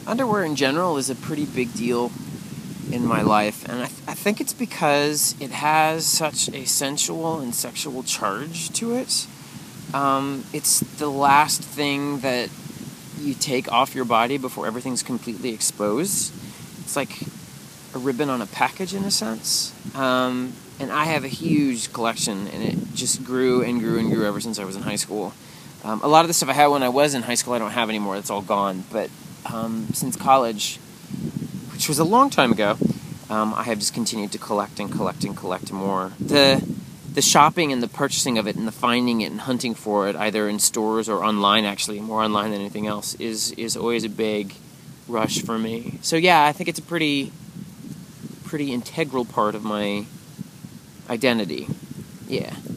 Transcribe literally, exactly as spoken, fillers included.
Underwear in general is a pretty big deal in my life, and I, th- I think it's because it has such a sensual and sexual charge to it. Um, it's the last thing that you take off your body before everything's completely exposed. It's like a ribbon on a package in a sense. Um, and I have a huge collection, and it just grew and grew and grew ever since I was in high school. Um, a lot of the stuff I had when I was in high school I don't have anymore. It's all gone. But um, since college, which was a long time ago, um, I have just continued to collect and collect and collect more. The the shopping and the purchasing of it and the finding it and hunting for it, either in stores or online, actually, more online than anything else, is, is always a big rush for me. So yeah, I think it's a pretty, pretty integral part of my identity. Yeah.